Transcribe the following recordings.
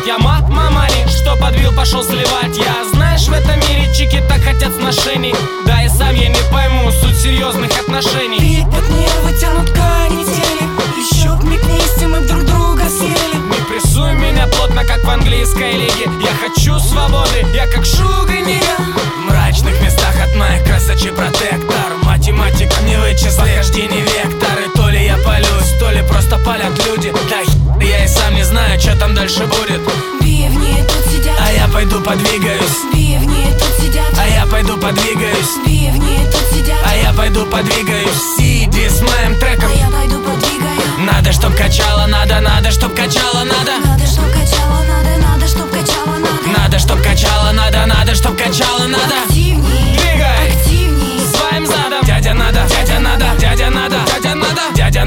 Вот я мамани, что подбил, пошел сливать. Я, знаешь, в этом мире чики так хотят сношений. Да и сам я не пойму суть серьезных отношений. От нервы тянут канители. Еще миг вместе мы друг друга съели. Не прессуй меня плотно, как в английской лиге. Я хочу свободы, я как шуга-нига. В мрачных местах от моих красочи протектор. Математика не вычисляй, рождение векторы. То ли я палюсь, то ли просто палят люди. Да я и сам не знаю, что там дальше будет. Бивни тут сидят, а я пойду подвигаюсь. Бивни тут сидят, а я пойду подвигаюсь. Бивни тут сидят, а я пойду подвигаюсь. Сиди с моим треком, а я пойду подвигаю. Надо, чтоб качало, надо, чтоб качало, надо. Надо, чтоб качало, надо, чтоб качало, надо. Надо, чтоб качало, надо, чтоб качало, надо. Активней, Двигай активней. своим задом. Дядя надо, дядя надо, дядя надо, дядя надо, дядя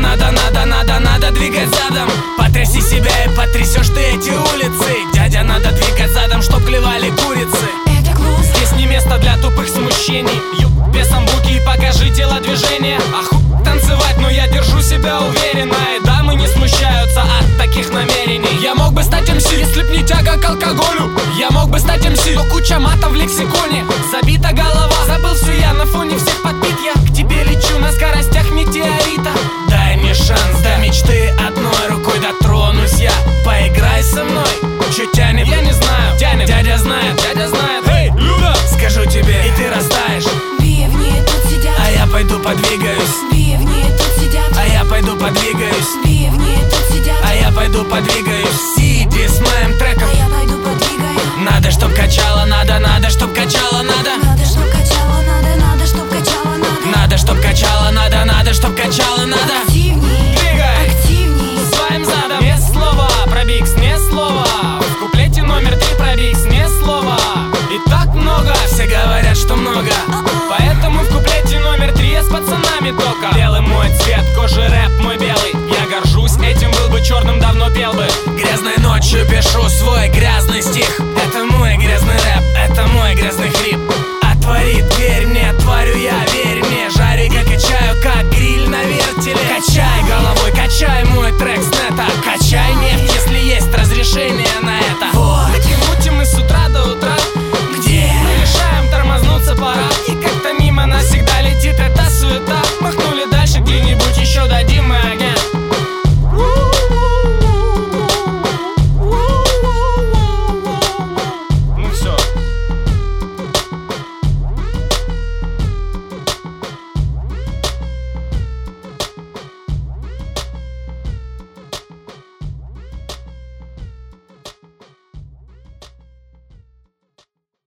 надо двигать задом. Потряси себя и потрясешь ты эти улицы. Дядя надо двигать задом, чтоб клевали курицы. Это клуб. Здесь не место для тупых смущений. Весом буки и покажи телодвижение. Танцевать, но я держу себя уверенно. И дамы не смущаются от таких намерений. Я мог бы стать МС, если б не тяга к алкоголю. Я мог бы стать МС, но куча матов в лексиконе. Забита голова, забыл все я на фоне всех подпит. Я к тебе лечу на скоростях метеорита. Дай мне шанс, до мечты одной рукой дотронусь я. Поиграй со мной, чё тянет? Я не знаю, тянет. Дядя знает, Эй, Люда! скажу тебе, и ты растаешь. Бивни тут сидят, А я пойду подвигаюсь. Бивни тут сидят, А я пойду подвигаюсь. Бивни тут сидят, А я пойду подвигаюсь. Сиди с моим треком. а я пойду подвигаю. Надо, чтоб качало, надо, чтоб качало, надо. Надо, чтоб качало, надо, чтоб качало, надо. Надо, чтоб качало, надо, чтоб качало, надо. Активней, Двигай активней. своим задом. Не слова, пробикс, не слова. В куплете номер 3 пробикс, не слова. И так много, Все говорят, что много. поэтому в куплете номер 3 я с пацанами только. Белый мой цвет кожи, рэп мой белый. Я горжусь этим, был бы черным, давно пел бы. Грязной ночью пишу свой грязный стих. Это мой грязный рэп, это мой грязный хрип. Отвори дверь мне, творю я, верь мне. Жарю я качаю, как гриль на вертеле. Качай головой, качай мой трек с нета. Качай нефть, если есть разрешение.